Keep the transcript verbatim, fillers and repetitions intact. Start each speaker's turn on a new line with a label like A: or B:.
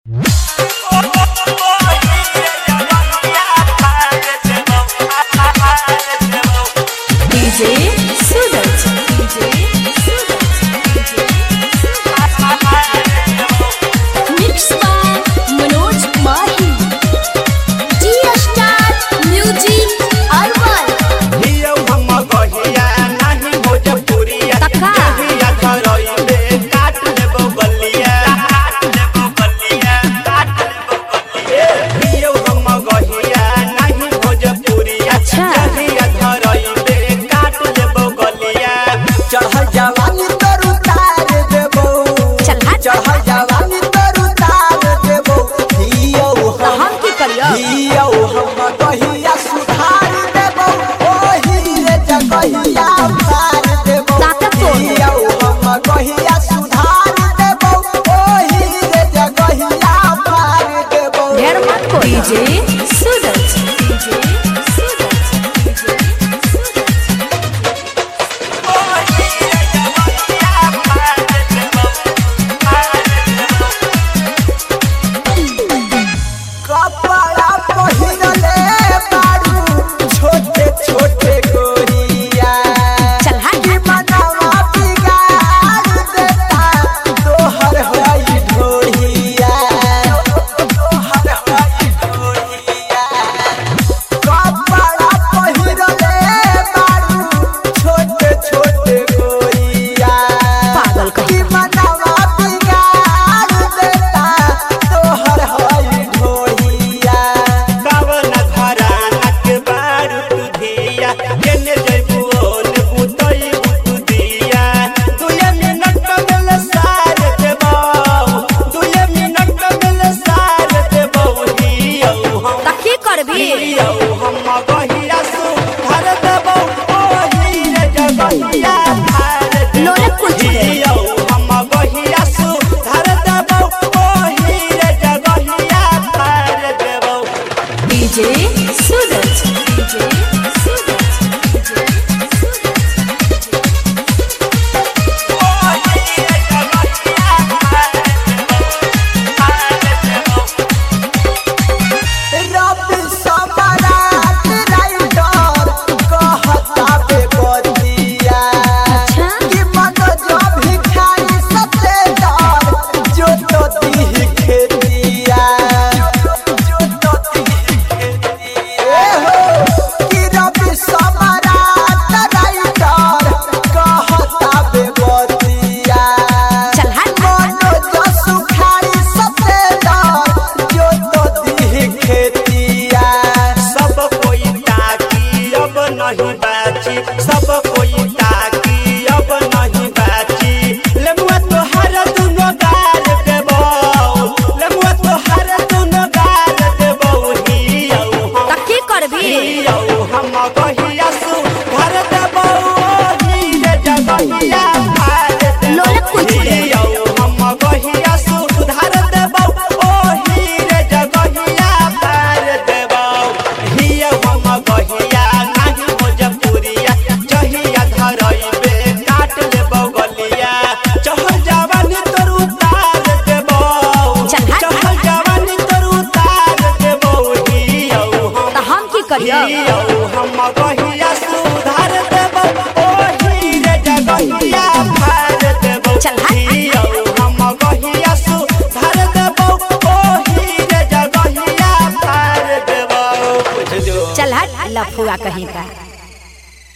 A: DJ Suraj DJ Suraj mix by Manoj Mahi ji star music Arwal
B: हियो हम गहिया नाही भोजपुरिया कहिया धरई में काट लेबो बलिया काट लेबो बलिया काट लेबो बलिया हियो हम गहिया नाही भोजपुरिया कहिया धरई में काट लेबो बलिया चढ़ जवानी तर उतार देबो चढ़ जवानी तर उतार देबो हियो
A: हम की करियो
B: हियो हम गहिया सुधार देबो ओही रे जगहिया मार देबो हियो हम गहिया सुधार देबो ओही रे जगहिया मार देबो
A: ढेर मत को डीजे सूरज डीजे सूरज
B: ओही रे जगहिया मार देबो कपड़ा पहिरले बारू छोटे छोटे गोरिया
A: चल हट
B: कि मनवा बिगाड़ देता तोहर होई ढोढ़िया तोहर होई ढोढ़िया कपड़ा पहिरले बारू छोटे छोटे गोरिया
A: पागल कहीं।
B: कि मनवा बिगाड़ देता तोहर होई ढोढ़िया कवन घराना के बारू तुधिया केने जइबू ओन बुतई बुतुदिया दुए मिनट में सार देबो दुए मिनट में सार देबो हियो हम
A: तकी करबी
B: हियो हम गहिया सु धर देबो ओही रे जगहिया मार देबो
A: लोले कुछ दे।
B: हियो हम गहिया सु धर देबो ओही रे जगहिया मार देबो
A: डीजे सूरज डीजे सूरज
B: ओही रे जगहिया मार देबो मार देबो रब सबरात राइडर कहता बे बतिया
A: अच्छा
B: कि मन जो भिखारी सते डर जो तो दी खेतिया जो तो दी खेतिया हो कि रब सबरात राइडर कहता बे बतिया
A: चल हट
B: मनो जो सुखारी सते डर जो तो दी खेतिया सब कोई ताकी अब नहीं बाची सब कोई ताकी अब नहीं बाची लेमुआ तो हर दुनो गाल देबो लेमुआ तो हर दुनो गाल देबो हियो हम
A: तकी करबी
B: हियो हम गहिया सु घर देबो ओही रे जगहिया मार देबो
A: लोले कुछ दे।
B: हियो हम गहिया सु धर देबो ओही रे जगहिया मार देबो हियो हम गहिया नाही भोजपुरिया चहिया धरई बे काट लेबो गलिया चढ़ जवानी तर उतार देबो
A: चल हट।
B: चढ़ जवानी तर उतार देबो हियो हम
A: त हम की करियो
B: हियो हम गहिया सुधार देबो ओही रे जगहिया मार देबो
A: चल हट।
B: हियो हम गहिया सुधार देबो ओही रे जगहिया मार देबो बुझ जो
A: चल हट लफुआ कहीं का।